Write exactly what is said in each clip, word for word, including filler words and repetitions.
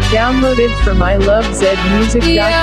Downloaded from I love zed music dot com.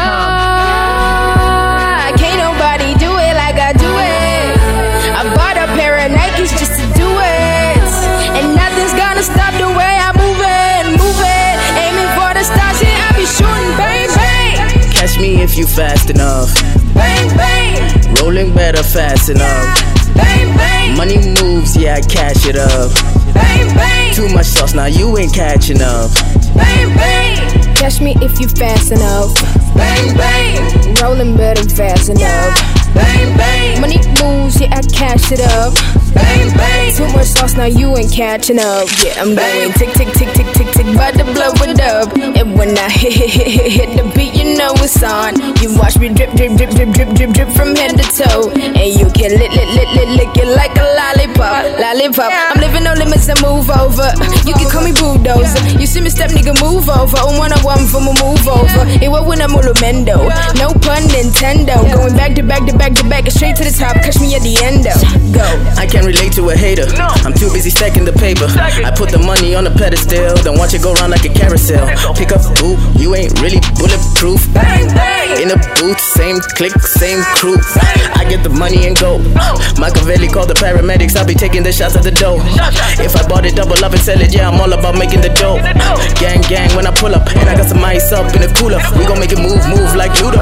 Yeah, can't nobody do it like I do it. I bought a pair of Nikes just to do it, and nothing's gonna stop the way I move it, move it. Aiming for the stars, yeah, I be shooting, bang, bang. Catch me if you fast enough. Bang, bang. Rolling better fast enough. Bang, bang. Money moves, yeah, I cash it up. Bang, bang. Too much sauce, now you ain't catching up. Bang, bang. Catch me if you fast enough. Bang, bang. Rolling better fast enough. Bang, bang. Money moves, yeah, I cash it up. Bang, bang. Too much sauce, now you ain't catching up. Yeah, I'm going tick, tick, tick, tick, tick, tick, but the blow it up. And when I hit, hit, hit, hit, hit the beat, you know it's on. You watch me drip, drip, drip, drip, drip, drip, drip from head to toe. And you can lick, lick, lick, lick, lick it like a lollipop, lollipop. I'm living no limits and move over. You can call me bulldozer. You see me step, nigga, move over. On one on one from a move over. It was when I'm Mendo. No pun Nintendo. Going back to back to back to back, straight to the top. Catch me at the end though. Go. I can't relate to a hater. I'm too busy stacking the paper. I put the money on the pedestal, then watch it go round like a carousel. Pick up, ooh, you ain't really bulletproof. Bang, bang. In a booth, same click, same crew. I get the money and go. Machiavelli called the paramedics. I'll be taking the shots at the dough. If I bought it, double up and sell it, yeah, I'm all about making the dough. Gang, gang, when I pull up, and I got some ice up in the cooler. We gon' make it move, move like Luda.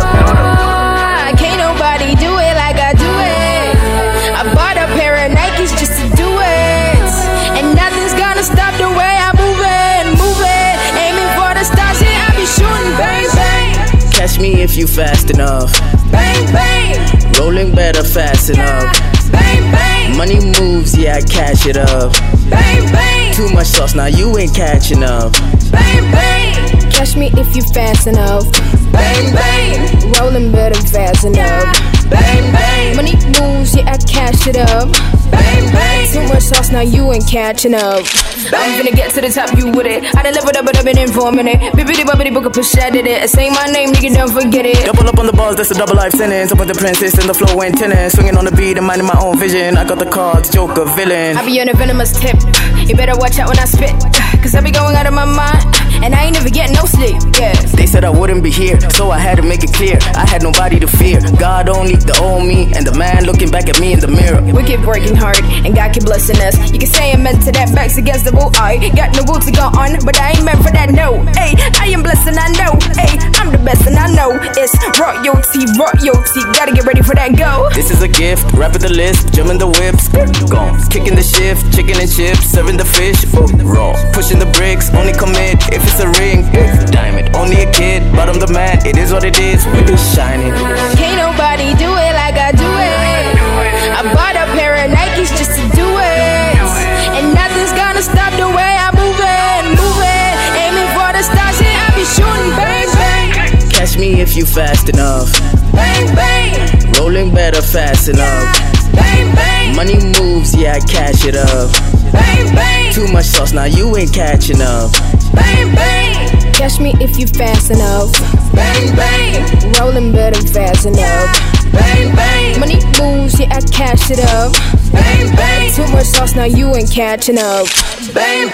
Ah, can't nobody do it like I do it. I bought a pair of Nikes just to do it, and nothing's gonna stop the way I move it, move it. Aiming for the stars, yeah, I be shooting, bang, bang. Catch me if you fast enough. Bang, bang. Rolling better fast enough. Bang, bang. Money moves, yeah, I cash it up. Bang, bang. Too much sauce, now you ain't catching up. Bang, bang. Catch me if you fast enough. Bang, bang. Rolling better fast enough. Bang, bang. Money moves, yeah, I cash it up. Bang, bang. Too much sauce, now you ain't catching up. I'm finna get to the top, you with it. I done leveled up, but I've been informing it. Bibbidi bobbidi book, push out it. Say my name, nigga, don't forget it. Double up on the balls, that's a double life sentence. Up with the princess and the flow and tennis. Swinging on the beat and minding my own vision. I got the cards, Joker, villain. I be on a venomous tip. You better watch out when I spit, cause I be going out of my mind, and I ain't never getting no sleep, yeah. They said I wouldn't be here, so I had to make it clear. I had nobody to fear. God only, the old me, and the man looking back at me in the mirror. We keep working hard, and God keep blessing us. You can say amen to that, backs against the wall. I got no will to go on, but I ain't meant for that, no. Hey, I am blessed and I know. Hey, I'm the best and I know. It's royalty, royalty. Gotta get ready for that, go. This is a gift, rapping the list, jumping the whips, gone. Kicking the shift, chicken and chips, serving the fish, raw. Pushing the bricks, only commit if it's a ring, diamond. Only a kid, but I'm the man, it is what it is, we be shining. Can't nobody do it like I do it. I bought a pair of Nikes just to do it, and nothing's gonna stop the way I move it, move it. Aiming for the stars, yeah, I be shooting, bang, bang. Catch me if you fast enough. Bang, bang. Rolling better fast enough. Bang, bang. Money moves, yeah, I cash it up. Bang, bang. Too much sauce, now you ain't catching up. Bang, bang. Catch me if you fast enough. Bang, bang. Rolling better fast enough. Bang, bang. Money moves, yeah, I cash it up. Bang, bang. Too much sauce, now you ain't catching up. Bang.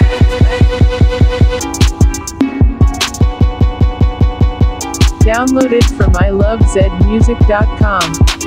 Downloaded from I love zed music dot com.